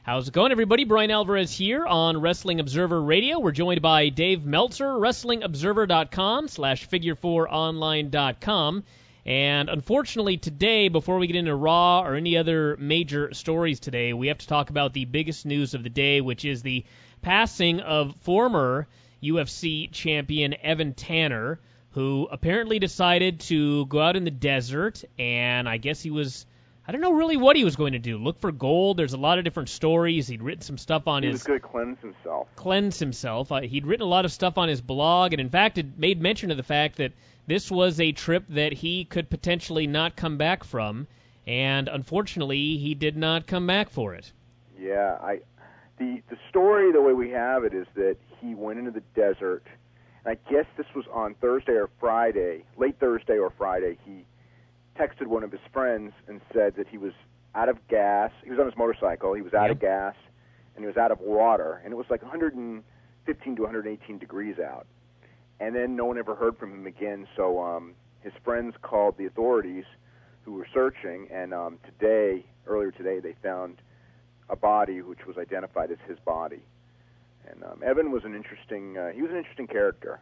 How's it going, everybody? Brian Alvarez here on Wrestling Observer Radio. We're joined by Dave Meltzer, WrestlingObserver.com/figure4online.com. And unfortunately today, before we get into Raw or any other major stories today, we have to talk about the biggest news of the day, which is the passing of former UFC champion Evan Tanner, who apparently decided to go out in the desert, and I guess I don't know really what he was going to do. Look for gold. There's a lot of different stories. He'd written some stuff on He was going to cleanse himself. He'd written a lot of stuff on his blog, and in fact, it made mention of the fact that this was a trip that he could potentially not come back from, and unfortunately, he did not come back for it. Yeah, the story, the way we have it, is that he went into the desert, and I guess this was on Thursday or Friday, late Thursday or Friday. He texted one of his friends and said that he was out of gas. He was on his motorcycle. He was out of gas, and he was out of water. And it was like 115 to 118 degrees out. And then no one ever heard from him again. So his friends called the authorities who were searching. And earlier today, they found a body which was identified as his body. And Evan was an interesting character.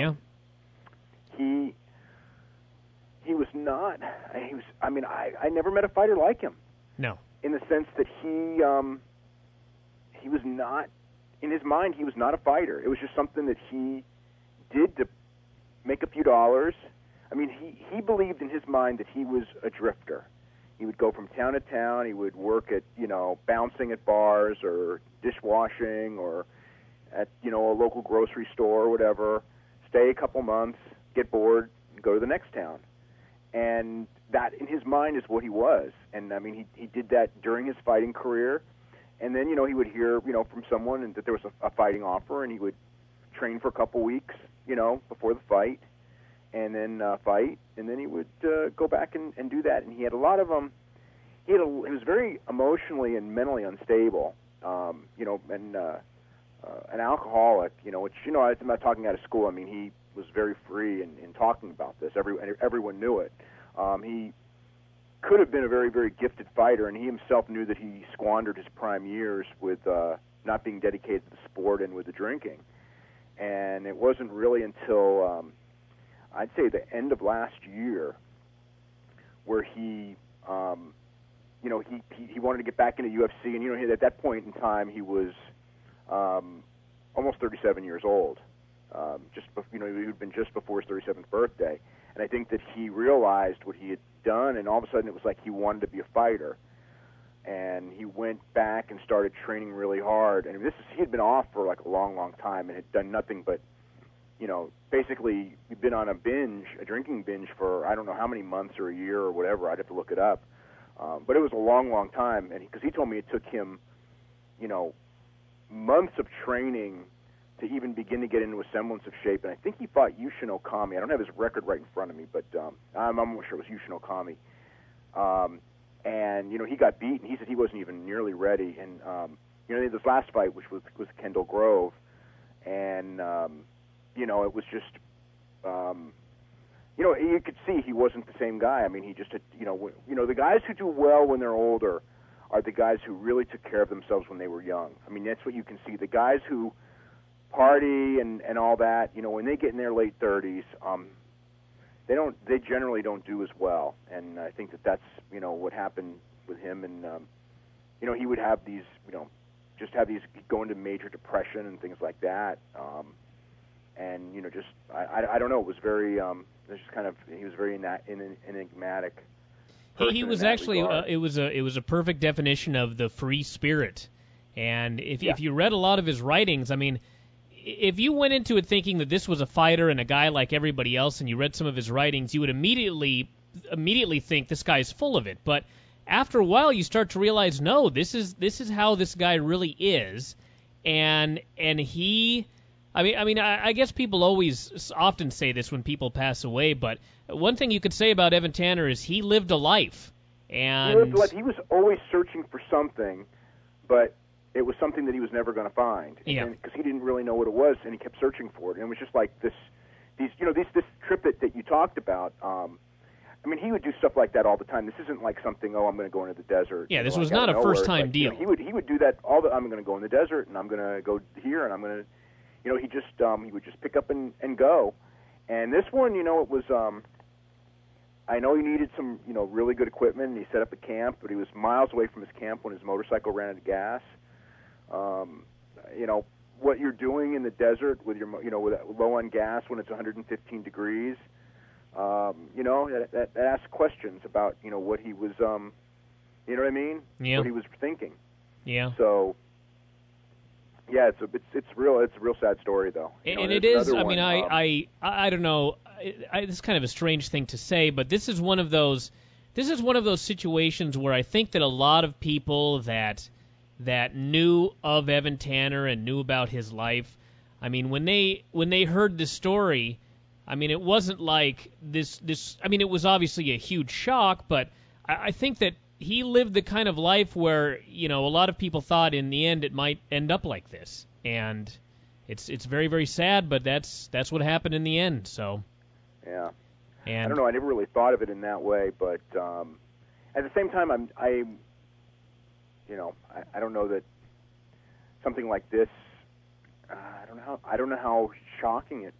I never met a fighter like him. No. In the sense that he was not, in his mind, he was not a fighter. It was just something that he did to make a few dollars. I mean, he believed in his mind that he was a drifter. He would go from town to town. He would work at, bouncing at bars or dishwashing or at, a local grocery store or whatever, stay a couple months, get bored, and go to the next town. And that, in his mind, is what he was. And, I mean, he did that during his fighting career. And then, he would hear, from someone and that there was a fighting offer, and he would train for a couple weeks, before the fight, and then fight. And then he would go back and do that. And he had a lot of he was very emotionally and mentally unstable, and an alcoholic, which, I'm not talking out of school. I mean, he was very free in talking about this. Everyone knew it. He could have been a very, very gifted fighter, and he himself knew that he squandered his prime years with not being dedicated to the sport and with the drinking. And it wasn't really until, I'd say, the end of last year where he wanted to get back into UFC. And, at that point in time, he was almost 37 years old. He had been just before his 37th birthday, and I think that he realized what he had done, and all of a sudden it was like he wanted to be a fighter, and he went back and started training really hard. And he had been off for like a long, long time, and had done nothing but, basically he'd been on a drinking binge for I don't know how many months or a year or whatever. I'd have to look it up, but it was a long, long time, and because he told me it took him, months of training to even begin to get into a semblance of shape. And I think he fought Yushin Okami. I don't have his record right in front of me, but I'm almost sure it was Yushin Okami. And, he got beat, and he said he wasn't even nearly ready. And, this last fight, which was Kendall Grove, and, it was just, you could see he wasn't the same guy. I mean, he just had, the guys who do well when they're older are the guys who really took care of themselves when they were young. I mean, that's what you can see. The guys who party and all that, when they get in their late 30s, they generally don't do as well. And I think that's, what happened with him. And, he would have these, he'd go into major depression and things like that. And, I don't know, it was very, he was very enigmatic. He was actually, it was a perfect definition of the free spirit. And if you read a lot of his writings, I mean, if you went into it thinking that this was a fighter and a guy like everybody else, and you read some of his writings, you would immediately think this guy's full of it. But after a while, you start to realize, no, this is how this guy really is, and he. I guess people often say this when people pass away, but one thing you could say about Evan Tanner is he lived a life, and he was always searching for something, but it was something that he was never going to find, because he didn't really know what it was, and he kept searching for it. And it was just like this trip that you talked about. I mean, he would do stuff like that all the time. This isn't like something, I'm going to go into the desert. Yeah, this was not a first-time deal. He would do that I'm going to go in the desert, and I'm going to go here, and I'm going to, he would just pick up and go. And this one, it was, I know he needed some, really good equipment, and he set up a camp, but he was miles away from his camp when his motorcycle ran out of gas. What you're doing in the desert with your, with low on gas when it's 115 degrees. That asks questions about, what he was, you know what I mean? Yeah. What he was thinking. Yeah. So, yeah, it's a real sad story though. And it is. I mean, I don't know. It's kind of a strange thing to say, but this is one of those situations where I think that a lot of people that knew of Evan Tanner and knew about his life, I mean, when they heard the story, I mean, it wasn't like this. I mean, it was obviously a huge shock, but I think that he lived the kind of life where, a lot of people thought in the end it might end up like this, and it's very, very sad, but that's what happened in the end. So. Yeah. And I don't know. I never really thought of it in that way, but at the same time, I don't know that something like this. I don't know how shocking it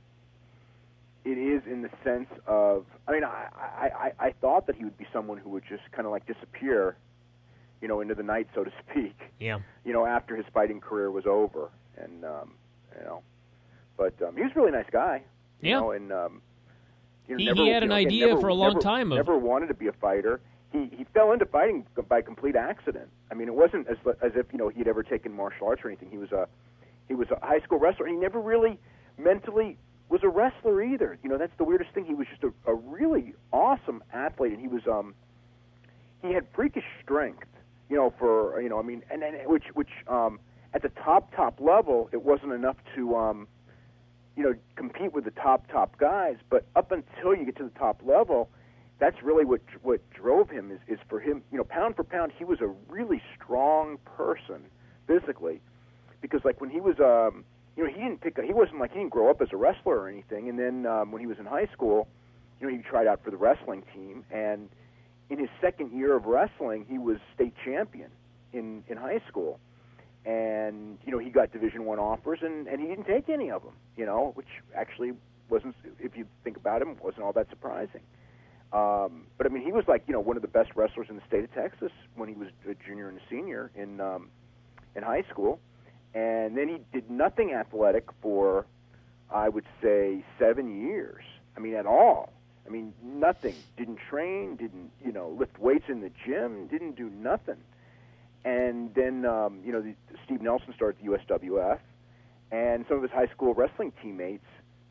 is in the sense of. I mean, I thought that he would be someone who would just kind of like disappear, into the night, so to speak. Yeah. After his fighting career was over, and but he was a really nice guy. Yeah. And he had an idea for a long time. Never wanted to be a fighter. He fell into fighting by complete accident. I mean, it wasn't as if he'd ever taken martial arts or anything. He was a high school wrestler, and he never really mentally was a wrestler either. That's the weirdest thing. He was just a really awesome athlete, and he was he had freakish strength. Which at the top level, it wasn't enough to compete with the top guys, but up until you get to the top level, that's really what drove him is for him, pound for pound, he was a really strong person physically, because like when he was, he didn't grow up as a wrestler or anything, and then when he was in high school, he tried out for the wrestling team, and in his second year of wrestling, he was state champion in high school. And, he got Division I offers, and he didn't take any of them, which actually wasn't, if you think about him, wasn't all that surprising. But, I mean, he was like, one of the best wrestlers in the state of Texas when he was a junior and a senior in high school. And then he did nothing athletic for, I would say, 7 years. I mean, at all. I mean, nothing. Didn't train, didn't, lift weights in the gym, didn't do nothing. And then, Steve Nelson started the USWF, and some of his high school wrestling teammates,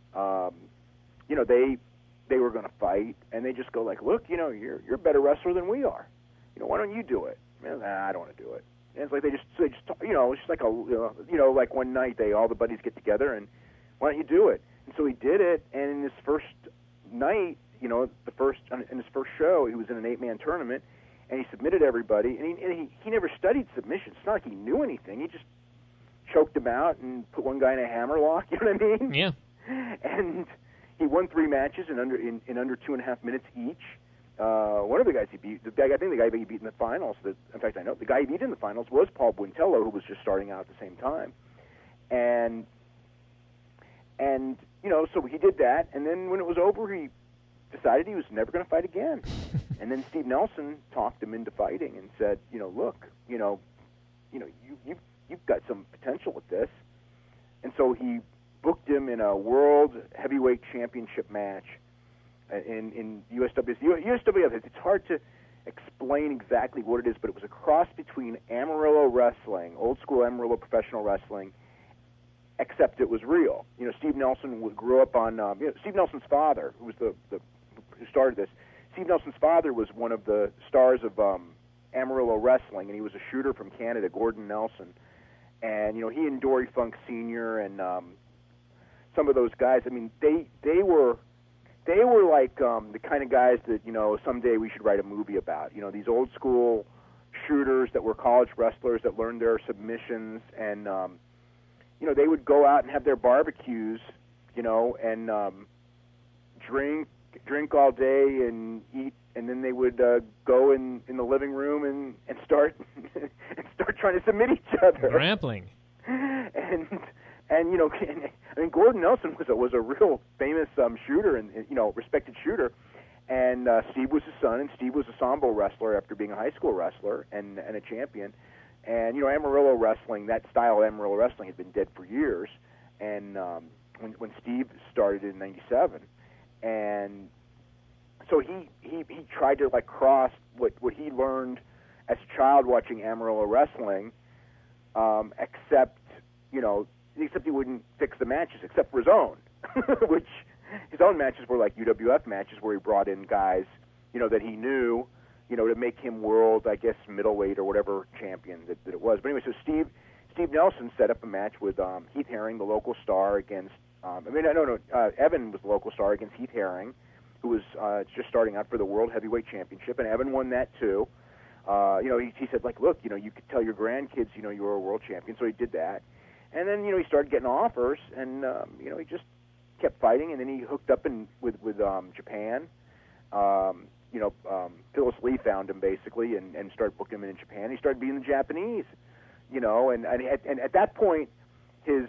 they were going to fight, and they just go like, look, you're a better wrestler than we are. Why don't you do it? I don't want to do it. And it's like they just it's just like like one night all the buddies get together and why don't you do it? And so he did it, and in his first night, in his first show, he was in an 8-man tournament. And he submitted everybody, and he never studied submissions. It's not like he knew anything. He just choked him out and put one guy in a hammerlock. You know what I mean? Yeah. And he won 3 matches in under 2.5 minutes each. One of the guys he beat, I think the guy he beat in the finals. In fact, I know the guy he beat in the finals was Paul Buentello, who was just starting out at the same time. And so he did that. And then when it was over, he decided he was never going to fight again. And then Steve Nelson talked him into fighting and said, look, you've got some potential with this. And so he booked him in a world heavyweight championship match in USWF. USWF, it's hard to explain exactly what it is, but it was a cross between Amarillo wrestling, old school Amarillo professional wrestling, except it was real. Steve Nelson grew up on, Steve Nelson's father, who was who started this, Steve Nelson's father was one of the stars of Amarillo Wrestling, and he was a shooter from Canada, Gordon Nelson. And, he and Dory Funk Sr. and some of those guys, I mean, they were like the kind of guys that, someday we should write a movie about. These old school shooters that were college wrestlers that learned their submissions, and, they would go out and have their barbecues, and drink, drink all day and eat, and then they would go in the living room and start and start trying to submit each other. Grappling. And you know, I mean, Gordon Nelson was a real famous shooter and respected shooter. And Steve was his son, and Steve was a Sambo wrestler after being a high school wrestler and a champion. And, Amarillo wrestling, that style of Amarillo wrestling had been dead for years. And when Steve started in '97, and so he tried to cross what he learned as a child watching Amarillo wrestling, except he wouldn't fix the matches except for his own, which his own matches were like UWF matches where he brought in guys, that he knew, to make him world, I guess, middleweight or whatever champion that it was. But anyway, so Steve Nelson set up a match with Heath Herring, the local star, against, Evan was the local star against Heath Herring, who was just starting out for the World Heavyweight Championship, and Evan won that too. He said, look, you could tell your grandkids, you were a world champion, so he did that. And then, he started getting offers, and, he just kept fighting, and then he hooked up with Japan. Phyllis Lee found him basically and started booking him in Japan. He started beating the Japanese, and at that point, his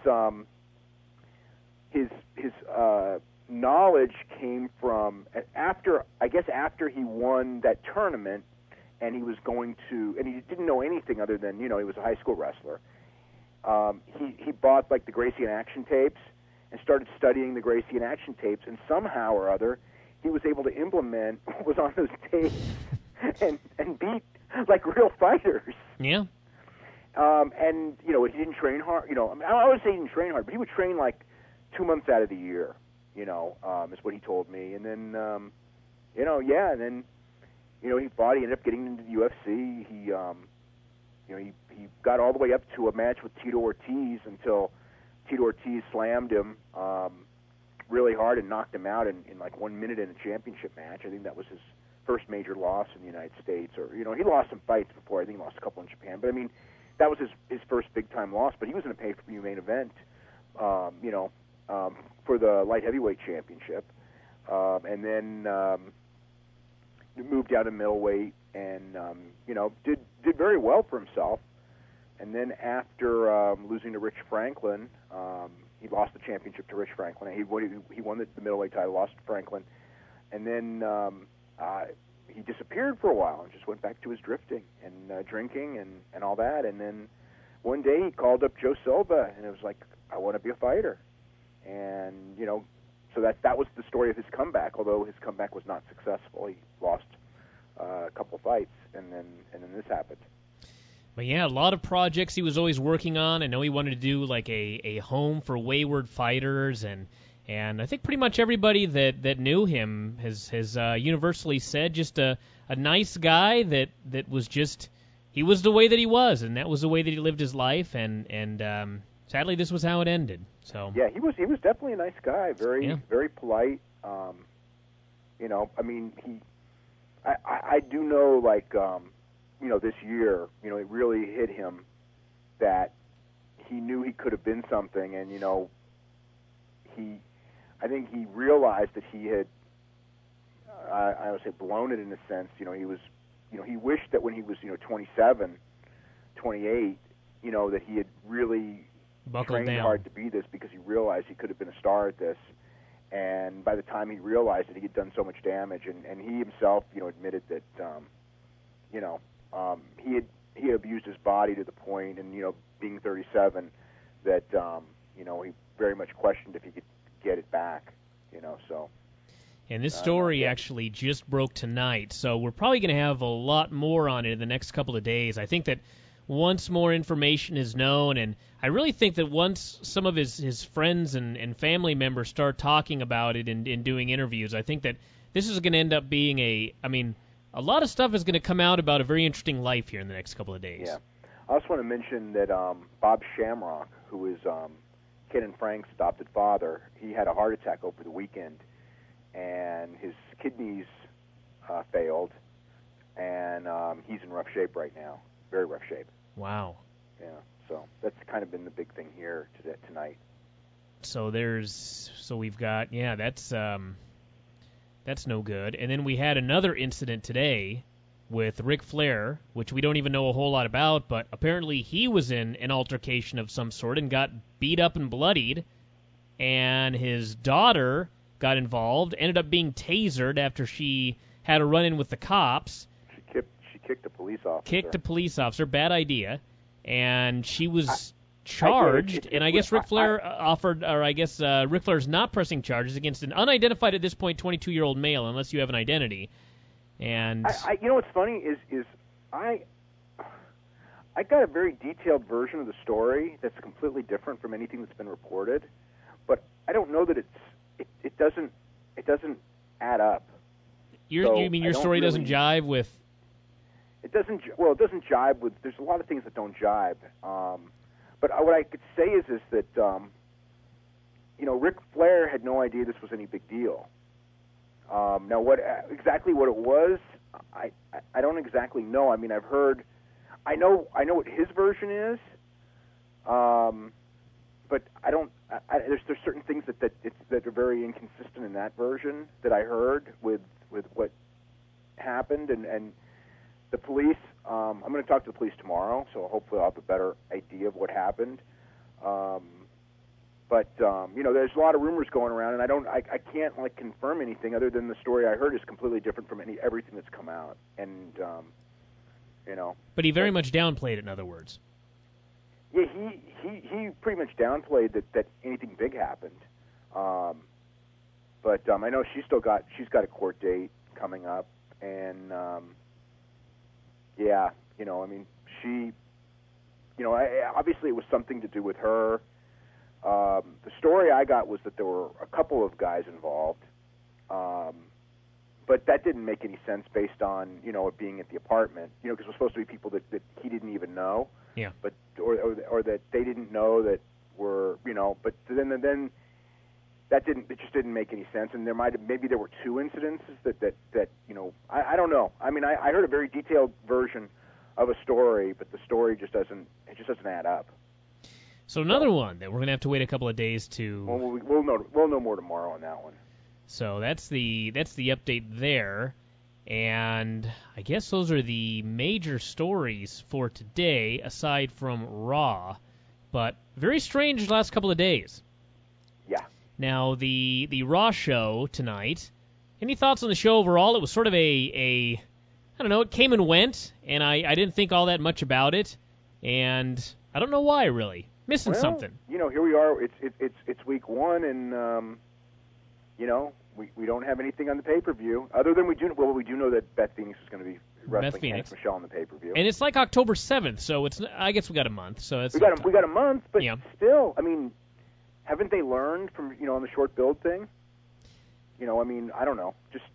knowledge came from after he won that tournament, and he was going to, and he didn't know anything other than he was a high school wrestler. He bought the Gracie in Action tapes and started studying the Gracie in Action tapes, and somehow or other he was able to implement what was on those tapes and beat real fighters. Yeah. And he didn't train hard. I would say he didn't train hard, but he would train 2 months out of the year. Is what he told me. And then, and then, he fought. He ended up getting into the UFC. He got all the way up to a match with Tito Ortiz until Tito Ortiz slammed him really hard and knocked him out in 1 minute in a championship match. I think that was his first major loss in the United States. Or he lost some fights before. I think he lost a couple in Japan. But I mean, that was his first big time loss. But he was in a pay-per-view main event, for the light heavyweight championship, and then moved down to middleweight and did very well for himself. And then after losing to Rich Franklin, he lost the championship to Rich Franklin. He won the middleweight title, lost to Franklin, and then he disappeared for a while and just went back to his drifting and drinking and all that. And then one day he called up Joe Silva, and it was like, I want to be a fighter. And so that was the story of his comeback. Although his comeback was not successful, he lost a couple fights, and then this happened. But yeah, a lot of projects he was always working on. I know he wanted to do a home for wayward fighters, and I think pretty much everybody that knew him has universally said just a nice guy that was just, he was the way that he was, and that was the way that he lived his life, and sadly this was how it ended. So yeah, he was definitely a nice guy, very polite. I mean, I do know this year, it really hit him that he knew he could have been something, and I think he realized that he had, I would say, blown it in a sense. He was, he wished that when he was, 27, 28, that he had really buckled trained down hard to be this, because he realized he could have been a star at this. And by the time he realized that he had done so much damage, and he himself, admitted that, he had abused his body to the point, and being 37, that he very much questioned if he could get it back. So. And this story actually just broke tonight, so we're probably going to have a lot more on it in the next couple of days. I think that once more information is known, and I really think that once some of his friends and family members start talking about it and doing interviews, I think that this is going to end up being a lot of stuff is going to come out about a very interesting life here in the next couple of days. Yeah. I also want to mention that Bob Shamrock, who is Ken and Frank's adopted father, he had a heart attack over the weekend, and his kidneys failed, and he's in rough shape right now, very rough shape. Wow. Yeah, so that's kind of been the big thing here tonight. So we've got, that's That's no good. And then we had another incident today with Ric Flair, which we don't even know a whole lot about, but apparently he was in an altercation of some sort and got beat up and bloodied, and his daughter got involved, ended up being tasered after she had a run-in with the cops. She kicked a police officer. Kicked a police officer, bad idea, and she was charged, and I guess Ric Flair Ric Flair's not pressing charges against an unidentified at this point 22-year-old male, unless you have an identity. And you know what's funny is I got a very detailed version of the story that's completely different from anything that's been reported, but I don't know that it doesn't add up. You mean your story doesn't jive with? It doesn't. Well, it doesn't jive with. There's a lot of things that don't jive. But what I could say is that Ric Flair had no idea this was any big deal. Now, what it was, I don't exactly know. I mean, I've heard, I know what his version is, but I don't. There's certain things that are very inconsistent in that version that I heard with what happened, and the police. I'm going to talk to the police tomorrow, so hopefully I'll have a better idea of what happened. But there's a lot of rumors going around, and I can't confirm anything other than the story I heard is completely different from everything that's come out, and But he very much downplayed it. In other words. Yeah, he pretty much downplayed that anything big happened. But I know she's got a court date coming up, and yeah, I mean, she, obviously it was something to do with her. The story I got was that there were a couple of guys involved, but that didn't make any sense based on it being at the apartment. Because it was supposed to be people that he didn't even know. Yeah. But or that they didn't know that were But then that just didn't make any sense. And maybe there were two incidences that I don't know. I mean, I heard a very detailed version of a story, but the story just doesn't add up. So another one that we're going to have to wait a couple of days to. Well, we'll know more tomorrow on that one. So that's the update there, and I guess those are the major stories for today, aside from Raw. But very strange last couple of days. Yeah. Now the Raw show tonight. Any thoughts on the show overall? It was sort of I don't know. It came and went, and I didn't think all that much about it, and I don't know why really. Missing something. Here we are. It's week one, and we don't have anything on the pay-per-view other than we do know that Beth Phoenix is going to be wrestling Candice Michelle on the pay-per-view. And it's like October 7th, so I guess we got a month. So we got a month, but still, I mean, haven't they learned from on the short build thing? I mean, I don't know. Just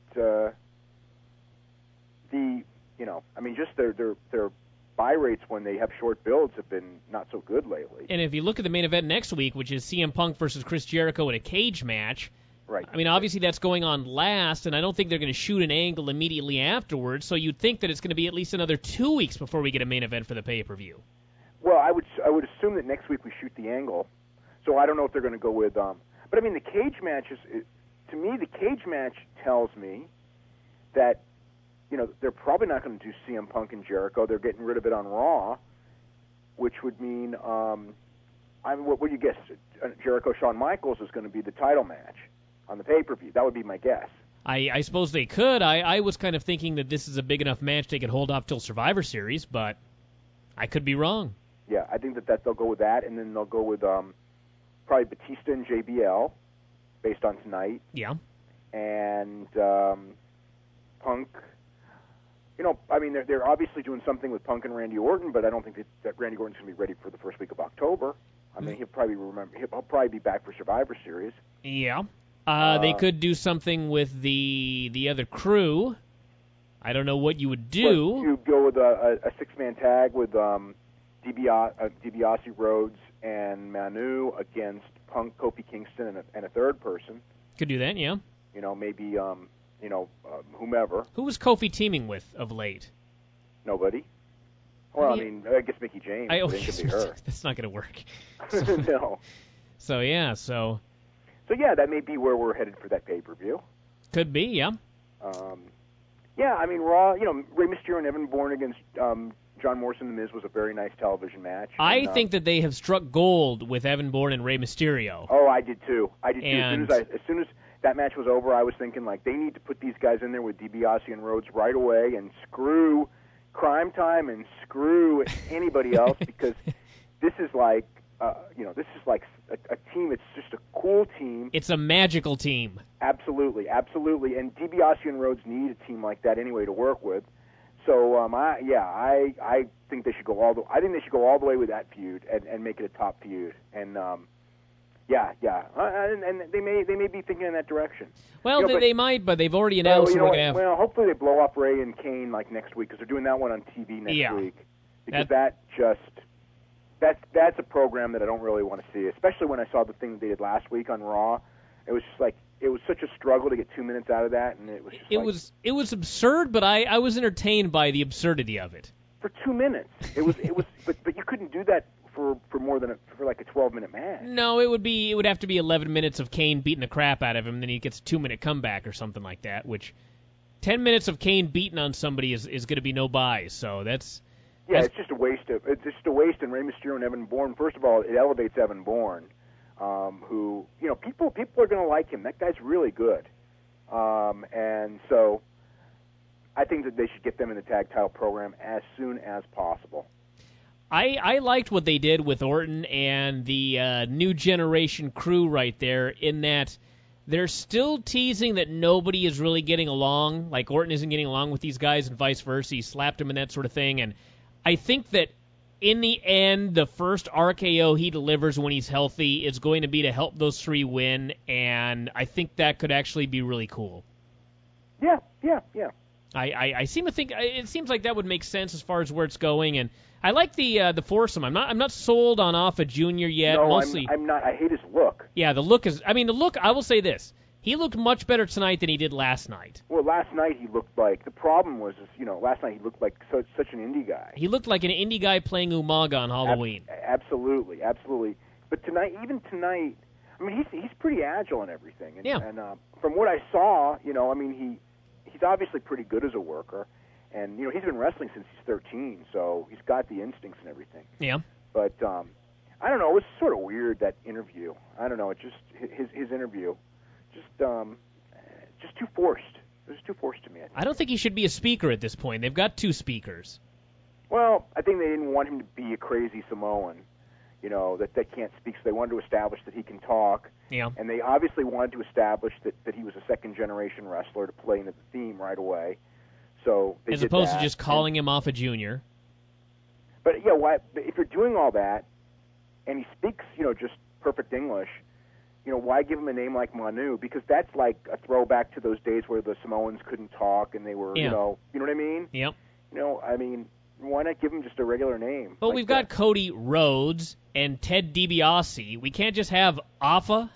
just their buy rates when they have short builds have been not so good lately. And if you look at the main event next week, which is CM Punk versus Chris Jericho in a cage match, right? I mean, obviously that's going on last, and I don't think they're going to shoot an angle immediately afterwards, so you'd think that it's going to be at least another 2 weeks before we get a main event for the pay-per-view. Well, I would assume that next week we shoot the angle, so I don't know if they're going to go with but I mean, the cage match to me, the cage match tells me that they're probably not going to do CM Punk and Jericho. They're getting rid of it on Raw, which would mean, what would you guess? Jericho Shawn Michaels is going to be the title match on the pay-per-view. That would be my guess. I suppose they could. I was kind of thinking that this is a big enough match they could hold off till Survivor Series, but I could be wrong. Yeah, I think that they'll go with that, and then they'll go with probably Batista and JBL based on tonight. Yeah. And Punk. I mean, they're obviously doing something with Punk and Randy Orton, but I don't think that Randy Orton's going to be ready for the first week of October. I mean, he'll probably be back for Survivor Series. Yeah. They could do something with the other crew. I don't know what you would do. Well, you go with a six-man tag with DiBiase, Rhodes, and Manu against Punk, Kofi Kingston, and a third person. Could do that, yeah. Maybe whomever. Who was Kofi teaming with of late? Nobody. Well, I mean, I guess Mickie James. I think it could be her. That's not going to work. No. So, yeah, So, yeah, that may be where we're headed for that pay-per-view. Could be, yeah. Yeah, I mean, Raw, Rey Mysterio and Evan Bourne against John Morrison and The Miz was a very nice television match. I think that they have struck gold with Evan Bourne and Rey Mysterio. Oh, I did too. As soon as that match was over, I was thinking, like, they need to put these guys in there with DiBiase and Rhodes right away and screw Crime Time and screw anybody else because this is like, this is like a team. It's just a cool team. It's a magical team. Absolutely. And DiBiase and Rhodes need a team like that anyway to work with. So I think they should go all the way with that feud and make it a top feud. And and they may be thinking in that direction. Well, they might, but they've already announced we're going to have. Well, hopefully they blow up Ray and Kane like next week because they're doing that one on TV next week. Because that's a program that I don't really want to see, especially when I saw the thing they did last week on Raw. It was just like it was such a struggle to get 2 minutes out of that, and it was just it was absurd, but I was entertained by the absurdity of it. For 2 minutes, but you couldn't do that for more than for like a 12-minute match. No, it would have to be 11 minutes of Kane beating the crap out of him, then he gets a 2-minute comeback or something like that. Which 10 minutes of Kane beating on somebody is going to be no buys. So that's. Yeah, it's just a waste. It's just a waste. And Rey Mysterio and Evan Bourne. First of all, it elevates Evan Bourne, who people are going to like him. That guy's really good, and so I think that they should get them in the tag title program as soon as possible. I liked what they did with Orton and the New Generation crew right there. In that they're still teasing that nobody is really getting along. Like Orton isn't getting along with these guys, and vice versa. He slapped him and that sort of thing, and I think that in the end, the first RKO he delivers when he's healthy is going to be to help those three win, and I think that could actually be really cool. Yeah. I seem to think it seems like that would make sense as far as where it's going, and I like the foursome. I'm not sold on Alpha Jr. yet. No, mostly, I'm not. I hate his look. Yeah, the look is. I mean, the look. I will say this. He looked much better tonight than he did last night. Well, last night he looked like, the problem was, last night he looked like such an indie guy. He looked like an indie guy playing Umaga on Halloween. Absolutely. But even tonight, I mean, he's pretty agile and everything. And, yeah. And from what I saw, I mean, he's obviously pretty good as a worker. And, he's been wrestling since he's 13, so he's got the instincts and everything. Yeah. But, I don't know, it was sort of weird, that interview. I don't know, it just, his interview. Just too forced. It was too forced to me. I don't think he should be a speaker at this point. They've got two speakers. Well, I think they didn't want him to be a crazy Samoan, that can't speak, so they wanted to establish that he can talk. Yeah. And they obviously wanted to establish that he was a second-generation wrestler to play into the theme right away. So they As did opposed that. to just calling him off a junior. But, if you're doing all that, and he speaks, just perfect English, why give him a name like Manu? Because that's like a throwback to those days where the Samoans couldn't talk and they were, you know what I mean? Yep. I mean, why not give him just a regular name? But we've got Cody Rhodes and Ted DiBiase. We can't just have Alpha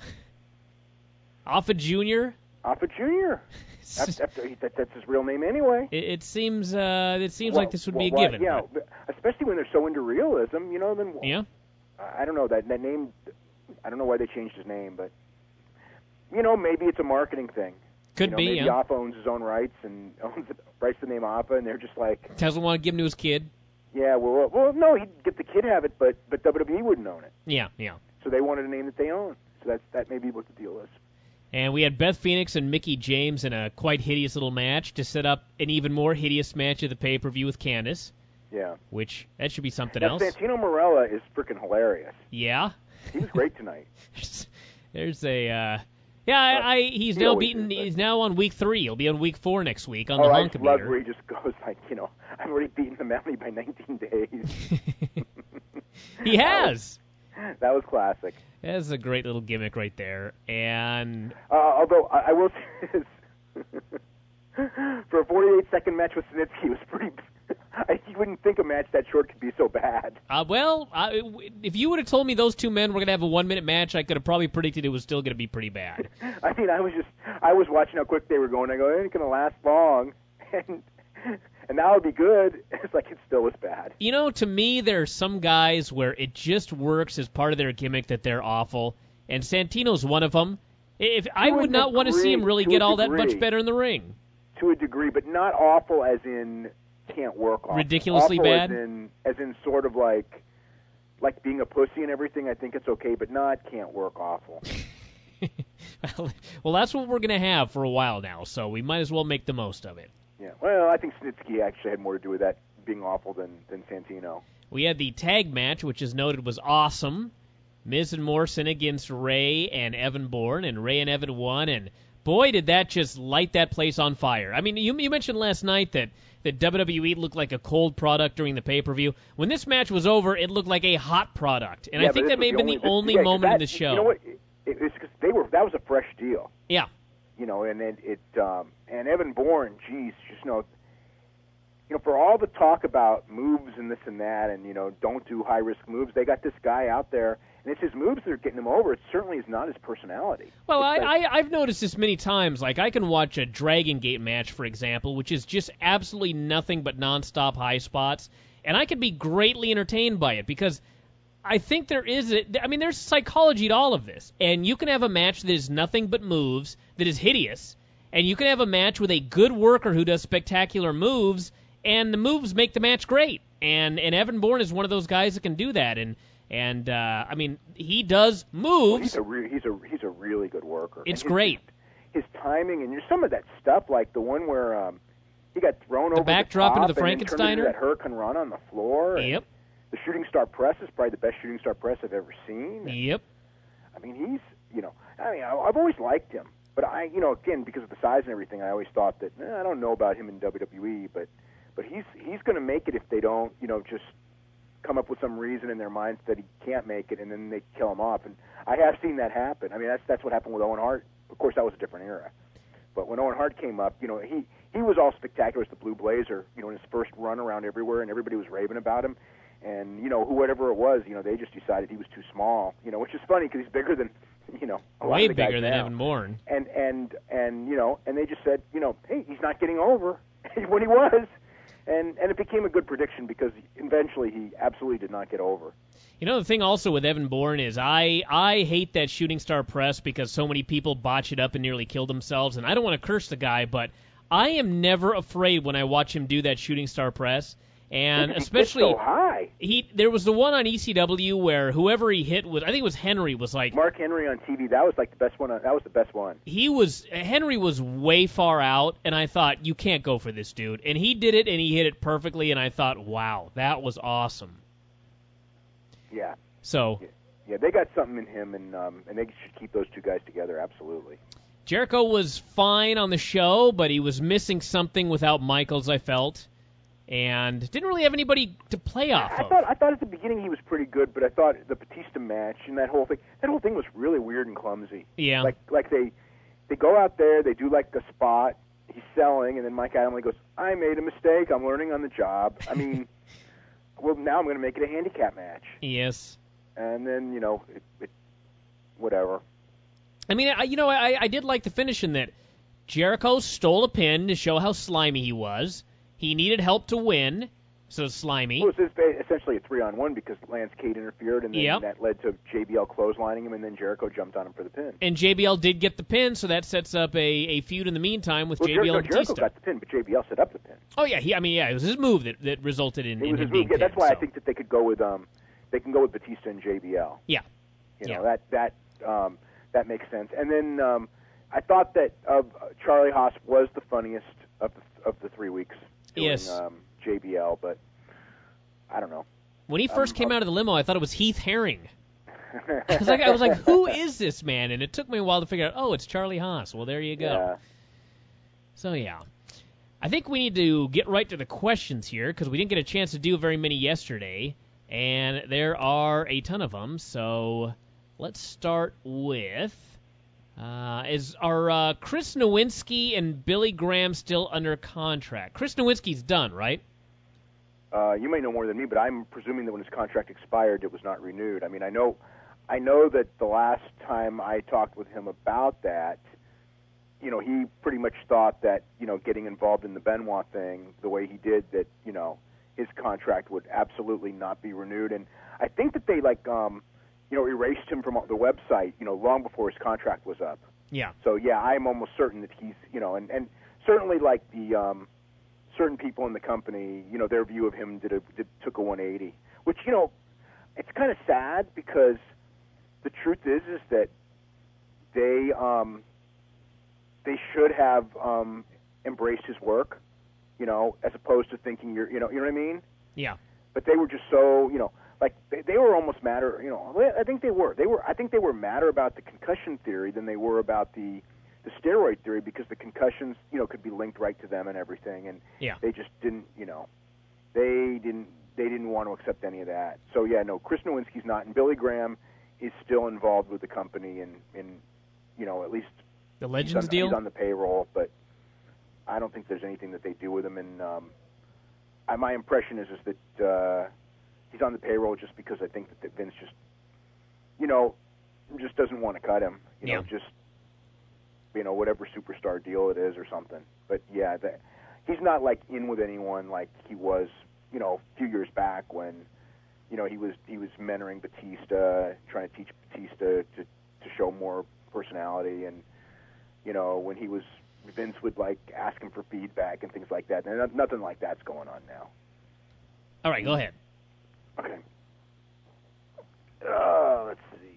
Jr. Alpha Jr. That's his real name anyway. It seems like this would be a given. Yeah, especially when they're so into realism, then yeah. I don't know that name. I don't know why they changed his name, but maybe it's a marketing thing. Could be. Maybe yeah. Alpha owns his own rights and writes the name Alpha, and they're just like doesn't want to give him to his kid. Yeah, well, no, he'd get the kid have it, but WWE wouldn't own it. Yeah. So they wanted a name that they own. So that may be what the deal is. And we had Beth Phoenix and Mickie James in a quite hideous little match to set up an even more hideous match at the pay-per-view with Candice. Yeah. Which, that should be something now, else. Santino Marella is freaking hilarious. Yeah? He was great tonight. There's a, he's now beaten, he's now on week 3. He'll be on week 4 next week on the Hunkameter. I love where he just goes like, I've already beaten the Mountie by 19 days. He has. That was classic. That's a great little gimmick right there. And although I will say this, for a 48-second match with Snitsky, it was pretty. You wouldn't think a match that short could be so bad. If you would have told me those two men were going to have a 1-minute match, I could have probably predicted it was still going to be pretty bad. I mean, I was watching how quick they were going. I go, it ain't going to last long, and now it'll be good. It's like it still was bad. To me, there are some guys where it just works as part of their gimmick that they're awful, and Santino's one of them. If I would not want to see him really get all that much better in the ring. To a degree, but not awful as in can't work awful. Ridiculously awful bad? As in sort of like being a pussy and everything, I think it's okay, but not can't work awful. Well, that's what we're going to have for a while now, so we might as well make the most of it. Yeah, well, I think Snitsky actually had more to do with that being awful than Santino. We had the tag match, which is noted was awesome. Miz and Morrison against Ray and Evan Bourne, and Ray and Evan won, and boy, did that just light that place on fire. I mean, you mentioned last night that WWE looked like a cold product during the pay-per-view. When this match was over, it looked like a hot product, and I think that may have been the only moment in the show. You know what? It's because that was a fresh deal. Yeah. You know, and and Evan Bourne, geez, just for all the talk about moves and this and that, and don't do high-risk moves, they got this guy out there. And it's his moves that are getting him over. It certainly is not his personality. Well, I've noticed this many times. Like, I can watch a Dragon Gate match, for example, which is just absolutely nothing but nonstop high spots, and I can be greatly entertained by it because I think there's psychology to all of this. And you can have a match that is nothing but moves, that is hideous, and you can have a match with a good worker who does spectacular moves, and the moves make the match great. And Evan Bourne is one of those guys that can do that, And I mean, he does moves. Well, he's a really good worker. It's great. His timing and some of that stuff, like the one where he got thrown over the backdrop into the and then turned into Frankensteiner. That Hurricane Run on the floor. Yep. The Shooting Star Press is probably the best Shooting Star Press I've ever seen. Yep. I mean, I've always liked him, but again, because of the size and everything, I always thought that I don't know about him in WWE, but he's going to make it if they don't, just come up with some reason in their minds that he can't make it, and then they kill him off. And I have seen that happen. I mean, that's what happened with Owen Hart. Of course, that was a different era. But when Owen Hart came up, he was all spectacular as the Blue Blazer, in his first run around everywhere, and everybody was raving about him. And, whoever it was, they just decided he was too small, which is funny because he's bigger than, a lot way of the guys bigger than now. Evan Bourne. And they just said, hey, he's not getting over when he was. And it became a good prediction because eventually he absolutely did not get over. The thing also with Evan Bourne is I hate that Shooting Star Press because so many people botch it up and nearly kill themselves. And I don't want to curse the guy, but I am never afraid when I watch him do that Shooting Star Press. And especially so high. There was the one on ECW where whoever he hit was, I think it was Henry, was like Mark Henry on TV. That was like the best one. That was the best one. Henry was way far out, and I thought you can't go for this dude. And he did it, and he hit it perfectly. And I thought, wow, that was awesome. Yeah. So. Yeah, they got something in him, and they should keep those two guys together. Absolutely. Jericho was fine on the show, but he was missing something without Michaels, I felt. And didn't really have anybody to play off of. I thought at the beginning he was pretty good, but I thought the Batista match and that whole thing was really weird and clumsy. Yeah. Like they go out there, they do like the spot, he's selling, and then Mike Adamle goes, I made a mistake, I'm learning on the job. I mean, well, now I'm going to make it a handicap match. Yes. And then, it whatever. I mean, I did like the finish in that Jericho stole a pin to show how slimy he was. He needed help to win, so slimy. Well, it was essentially a 3-on-1 because Lance Cade interfered, and then that led to JBL clotheslining him, and then Jericho jumped on him for the pin. And JBL did get the pin, so that sets up a feud in the meantime with JBL and Batista. Jericho got the pin, but JBL set up the pin. Oh yeah, it was his move that resulted in him being pinned. Yeah, that's why I think that they could go with Batista and JBL. Yeah. That makes sense. And then I thought that Charlie Haas was the funniest of the 3 weeks. Doing, JBL, but I don't know. When he first came out of the limo, I thought it was Heath Herring. I was like, who is this man? And it took me a while to figure out, it's Charlie Haas. Well, there you go. Yeah. So, yeah. I think we need to get right to the questions here because we didn't get a chance to do very many yesterday, and there are a ton of them. So let's start with... Are Chris Nowinski and Billy Graham still under contract? Chris Nowinski's done, right? You may know more than me, but I'm presuming that when his contract expired, it was not renewed. I mean, I know that the last time I talked with him about that, he pretty much thought that, getting involved in the Benoit thing the way he did, that, his contract would absolutely not be renewed. And I think that they, erased him from the website, long before his contract was up. Yeah. So yeah, I'm almost certain that he's, and certainly like the certain people in the company, their view of him took a 180, which it's kind of sad because the truth is that they should have embraced his work, as opposed to thinking you know what I mean? Yeah. But they were just so, like they were almost madder, I think they were madder about the concussion theory than they were about the steroid theory, because the concussions, could be linked right to them and everything, and they just didn't, they didn't want to accept any of that. So yeah, no, Chris Nowinski's not, and Billy Graham is still involved with the company, and at least the Legends deal. He's on the payroll, but I don't think there's anything that they do with him. And my impression is that he's on the payroll just because I think that Vince just doesn't want to cut him. Just whatever superstar deal it is or something. But yeah, he's not like in with anyone like he was, a few years back when, he was mentoring Batista, trying to teach Batista to show more personality, and when Vince would like ask him for feedback and things like that. And nothing like that's going on now. All right, go ahead. Okay. Let's see.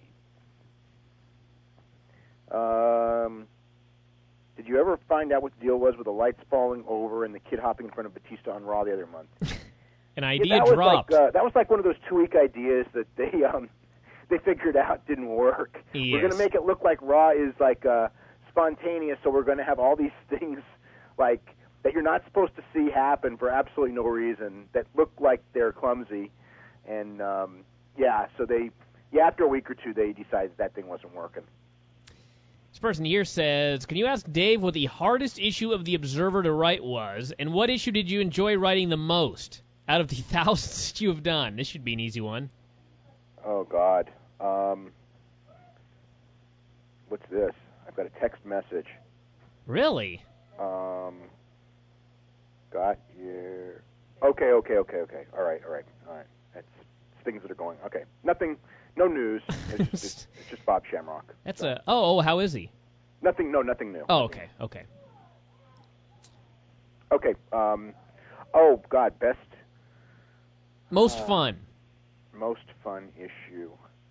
Did you ever find out what the deal was with the lights falling over and the kid hopping in front of Batista on Raw the other month? An idea dropped. That was like one of those 2-week ideas that they figured out didn't work. Yes. We're going to make it look like Raw is like spontaneous, so we're going to have all these things like that you're not supposed to see happen for absolutely no reason that look like they're clumsy. And so after a week or two, they decided that thing wasn't working. This person here says, can you ask Dave what the hardest issue of The Observer to write was, and what issue did you enjoy writing the most out of the thousands that you have done? This should be an easy one. Oh, God. What's this? I've got a text message. Really? Got your... Okay. All right. That's things that are going... Okay. Nothing... No news. It's just Bob Shamrock. That's how is he? Nothing new. Oh, okay. Okay. God, best... Most fun. Most fun issue.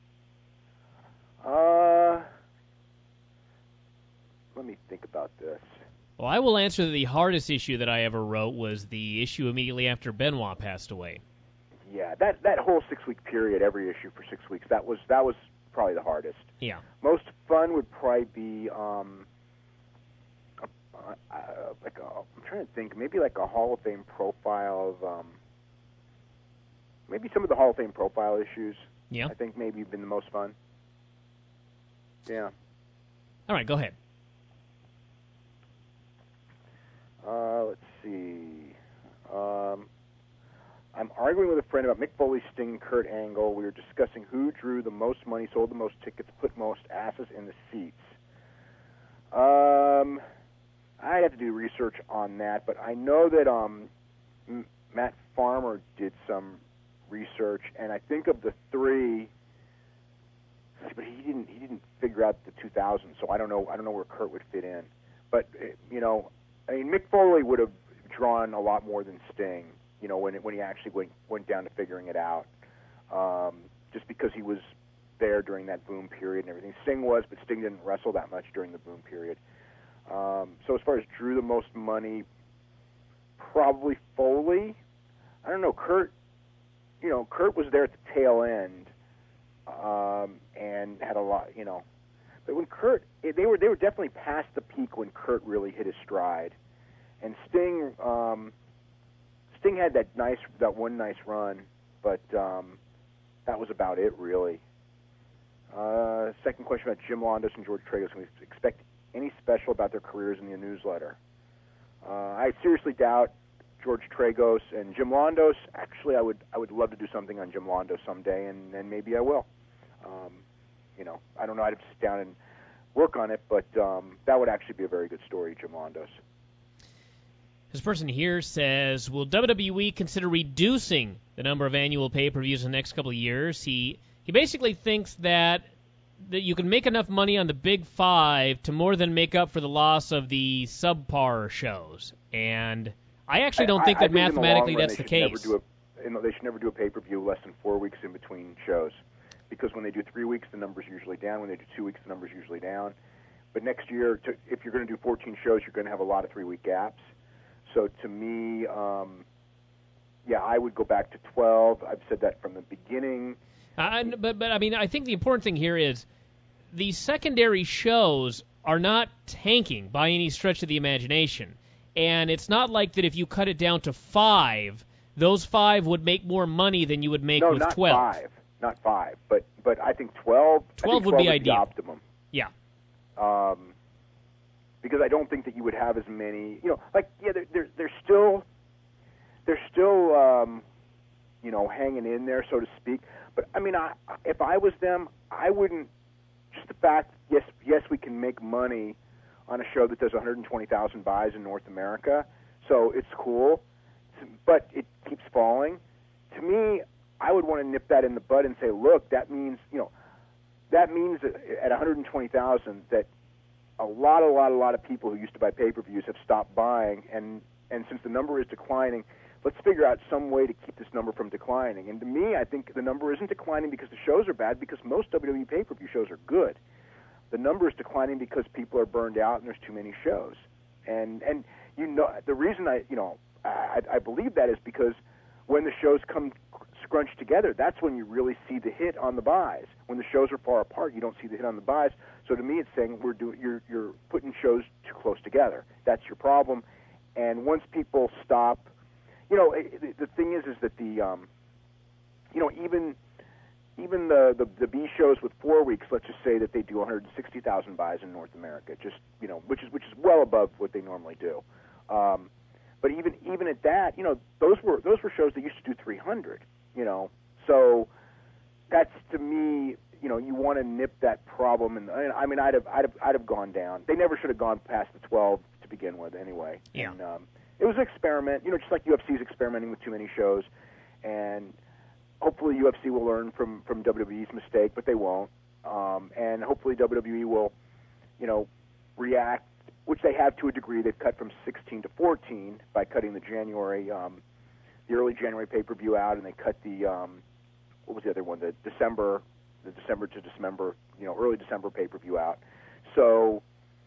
Let me think about this. Well, I will answer the hardest issue that I ever wrote was the issue immediately after Benoit passed away. Yeah, that whole 6-week period, every issue for 6 weeks, that was probably the hardest. Yeah. Most fun would probably be I'm trying to think, maybe like a Hall of Fame profile of maybe some of the Hall of Fame profile issues. Yeah. I think maybe have been the most fun. Yeah. All right, go ahead. Let's see. I'm arguing with a friend about Mick Foley, Sting, Kurt Angle. We were discussing who drew the most money, sold the most tickets, put most asses in the seats. I'd have to do research on that, but I know that Matt Farmer did some research, and I think of the three, but he didn't figure out the 2000, so I don't know where Kurt would fit in. But Mick Foley would have drawn a lot more than Sting. When he actually went down to figuring it out, just because he was there during that boom period and everything. Sting was, but Sting didn't wrestle that much during the boom period. So as far as drew the most money, probably Foley. I don't know, Kurt. Kurt was there at the tail end, and had a lot. But when Kurt, they were definitely past the peak when Kurt really hit his stride, and Sting. Sting had that one nice run, but that was about it, really. Second question about Jim Londos and George Tragos. Can we expect any special about their careers in the newsletter? I seriously doubt George Tragos and Jim Londos. Actually, I would love to do something on Jim Londos someday, and maybe I will. I don't know. I'd have to sit down and work on it, but that would actually be a very good story, Jim Londos. This person here says, will WWE consider reducing the number of annual pay-per-views in the next couple of years? He basically thinks that that you can make enough money on the Big Five to more than make up for the loss of the subpar shows. And I actually don't think that mathematically that's the case. They should never do a pay-per-view less than 4 weeks in between shows, because when they do 3 weeks, the number's usually down. When they do 2 weeks, the number's usually down. But next year, if you're going to do 14 shows, you're going to have a lot of 3-week gaps. So to me, I would go back to 12. I've said that from the beginning. But I mean, I think the important thing here is the secondary shows are not tanking by any stretch of the imagination. And it's not like that if you cut it down to 5, those 5 would make more money than you would make with 12. Not 5. But I think 12. 12 would be ideal. The optimum. Yeah. Because I don't think that you would have as many. They're still hanging in there, so to speak. But I mean, if I was them, I wouldn't. Just the fact, yes, we can make money on a show that does 120,000 buys in North America, so it's cool, but it keeps falling. To me, I would want to nip that in the bud and say, look, that means that at 120,000 that a lot of people who used to buy pay-per-views have stopped buying, and since the number is declining, let's figure out some way to keep this number from declining. And to me, I think the number isn't declining because the shows are bad, because most WWE pay-per-view shows are good. The number is declining because people are burned out and there's too many shows. And the reason I believe that is because when the shows come scrunched together, that's when you really see the hit on the buys. When the shows are far apart, you don't see the hit on the buys. So to me, it's saying you're putting shows too close together. That's your problem. And once people stop, the thing is that the even the B shows with 4 weeks, let's just say that they do 160,000 buys in North America, which is well above what they normally do. But even at that, those were shows that used to do 300. So that's, to me, you want to nip that problem. And I mean, I'd have gone down. They never should have gone past the 12 to begin with, anyway. Yeah. And, it was an experiment, just like UFC's experimenting with too many shows, and hopefully UFC will learn from WWE's mistake, but they won't. And hopefully WWE will, react, which they have to a degree. They've cut from 16 to 14 by cutting the early January pay-per-view out, and they cut the what was the other one? The December to December, early December pay-per-view out. So,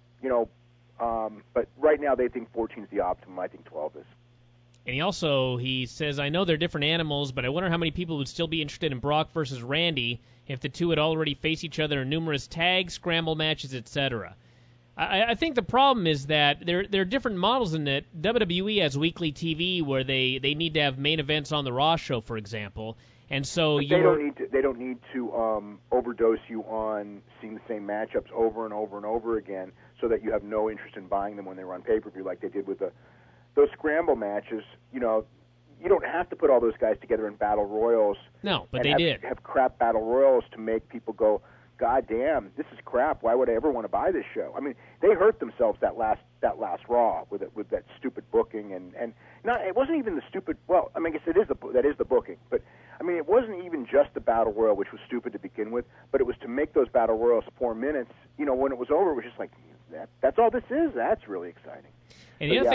but right now they think 14 is the optimum. I think 12 is. And he says, I know they're different animals, but I wonder how many people would still be interested in Brock versus Randy if the two had already faced each other in numerous tags, scramble matches, etc. I think the problem is that there are different models in it. WWE has weekly TV where they need to have main events on the Raw show, for example. And so they don't need to overdose you on seeing the same matchups over and over and over again, so that you have no interest in buying them when they run pay-per-view, like they did with those scramble matches. You don't have to put all those guys together in battle royals. No, but they did have crap battle royals to make people go, God damn, this is crap. Why would I ever want to buy this show? I mean, they hurt themselves that last Raw with that stupid booking, and not, it wasn't even the stupid. Well, I mean, I guess that is the booking, but I mean, it wasn't even just the battle royal, which was stupid to begin with, but it was to make those battle royals 4 minutes. When it was over, it was just like, that's all this is. That's really exciting. And the other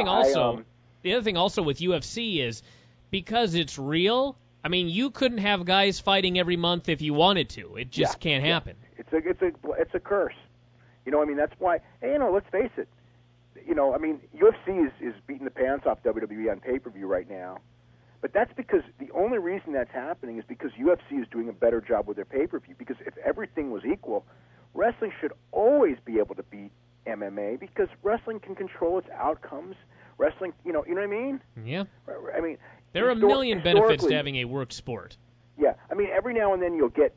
thing also with UFC is, because it's real, I mean, you couldn't have guys fighting every month if you wanted to. It just can't happen. It's a curse. I mean, that's why. Hey, let's face it. I mean, UFC is beating the pants off WWE on pay-per-view right now. But that's because the only reason that's happening is because UFC is doing a better job with their pay-per-view. Because if everything was equal, wrestling should always be able to beat MMA, because wrestling can control its outcomes. Wrestling, you know what I mean? Yeah. I mean, there are a million benefits to having a work sport. Yeah, I mean, every now and then you'll get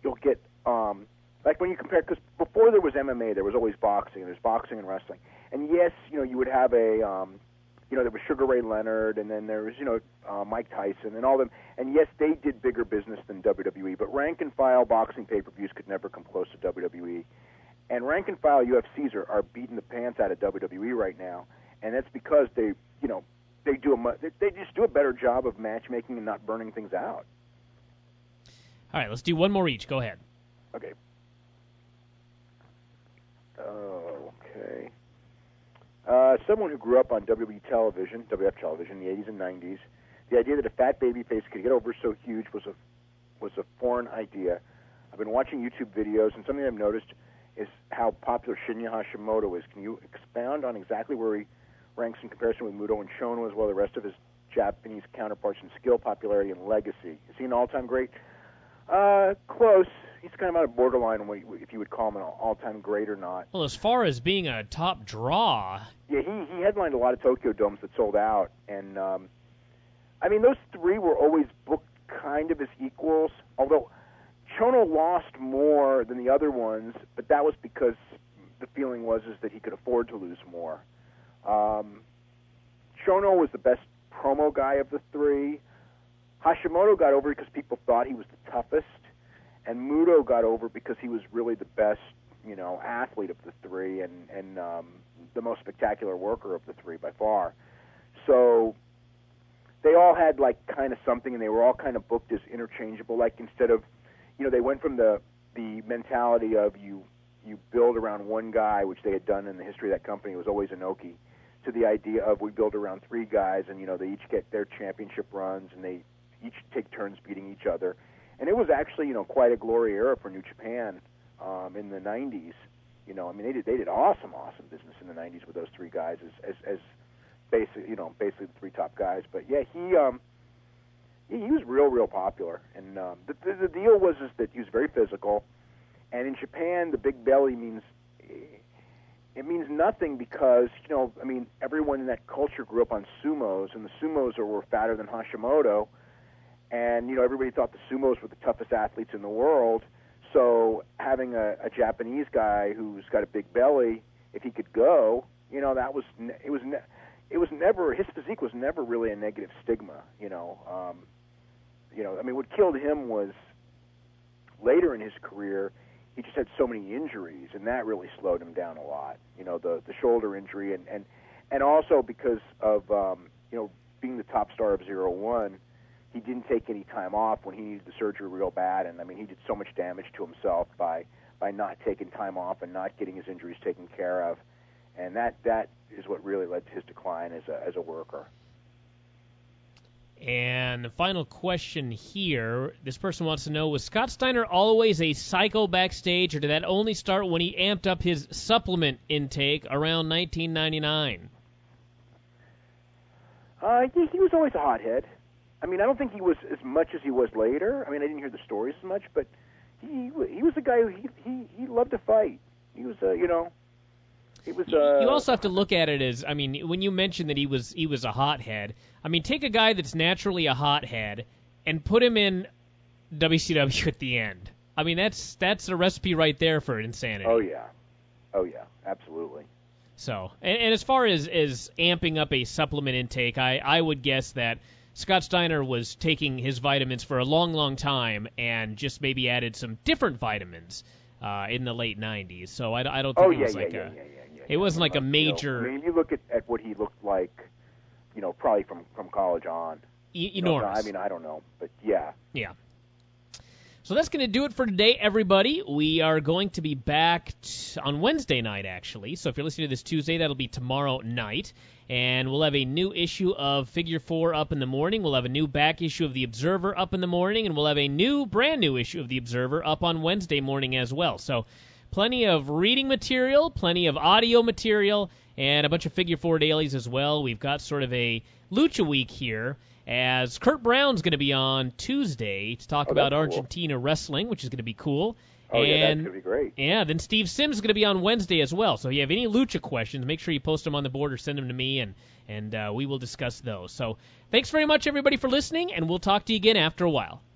like when you compare, because before there was MMA, there was always boxing, and there's boxing and wrestling. And yes, you would have a, there was Sugar Ray Leonard, and then there was, Mike Tyson and all them. And yes, they did bigger business than WWE, but rank and file boxing pay-per-views could never come close to WWE. And rank and file UFCs are beating the pants out of WWE right now, and that's because they just do a better job of matchmaking and not burning things out. All right, let's do one more each. Go ahead. Okay. Oh, okay. Someone who grew up on WWF television in the 80s and 90s, the idea that a fat babyface could get over so huge was a foreign idea. I've been watching YouTube videos, and something I've noticed is how popular Shinya Hashimoto is. Can you expound on exactly where he ranks in comparison with Muto and Shono, as well as the rest of his Japanese counterparts in skill, popularity, and legacy? Is he an all-time great? Close. He's kind of on a borderline if you would call him an all-time great or not. Well, as far as being a top draw... Yeah, he headlined a lot of Tokyo Domes that sold out, and, I mean, those three were always booked kind of as equals, although Chono lost more than the other ones, but that was because the feeling was that he could afford to lose more. Chono was the best promo guy of the three. Hashimoto got over because people thought he was the toughest, and Muto got over because he was really the best, athlete of the three and the most spectacular worker of the three by far. So they all had kind of something, and they were all kind of booked as interchangeable. Like instead of, they went from the mentality of you build around one guy, which they had done in the history of that company. It was always Inoki, to the idea of we build around three guys, and they each get their championship runs, and they each take turns beating each other. And it was actually, quite a glory era for New Japan in the 90s. They did awesome business in the 90s with those three guys as basically the three top guys. But yeah, he was real popular. And the deal was that he was very physical. And in Japan, the big belly means nothing because everyone in that culture grew up on sumos, and the sumos were fatter than Hashimoto. And, everybody thought the sumos were the toughest athletes in the world. So having a Japanese guy who's got a big belly, if he could go, it was never, his physique was never really a negative stigma, what killed him was later in his career, he just had so many injuries, and that really slowed him down a lot. The shoulder injury, and also because of, being the top star of 0-1, he didn't take any time off when he needed the surgery real bad, and he did so much damage to himself by not taking time off and not getting his injuries taken care of, and that is what really led to his decline as a worker. And the final question here, this person wants to know, was Scott Steiner always a psycho backstage, or did that only start when he amped up his supplement intake around 1999? He was always a hothead. I don't think he was as much as he was later. I didn't hear the stories as much, but he was a guy who he loved to fight. He was, he was. You also have to look at it as, when you mentioned that he was a hothead. Take a guy that's naturally a hothead and put him in WCW at the end. That's a recipe right there for insanity. Oh yeah, absolutely. So, and as far as amping up a supplement intake, I would guess that Scott Steiner was taking his vitamins for a long time and just maybe added some different vitamins in the late 90s. So I don't think it was it wasn't like a major... if you look at what he looked like, probably from college on. Enormous. I don't know, but yeah. Yeah. So that's going to do it for today, everybody. We are going to be back on Wednesday night, actually. So if you're listening to this Tuesday, that'll be tomorrow night. And we'll have a new issue of Figure 4 up in the morning. We'll have a new back issue of The Observer up in the morning. And we'll have a brand new issue of The Observer up on Wednesday morning as well. So plenty of reading material, plenty of audio material, and a bunch of Figure 4 dailies as well. We've got sort of a Lucha Week here, as Kurt Brown's going to be on Tuesday to talk about Argentina wrestling, which is going to be cool. Oh, yeah, that's going to be great. Yeah, then Steve Sims is going to be on Wednesday as well. So if you have any Lucha questions, make sure you post them on the board or send them to me, and we will discuss those. So thanks very much, everybody, for listening, and we'll talk to you again after a while.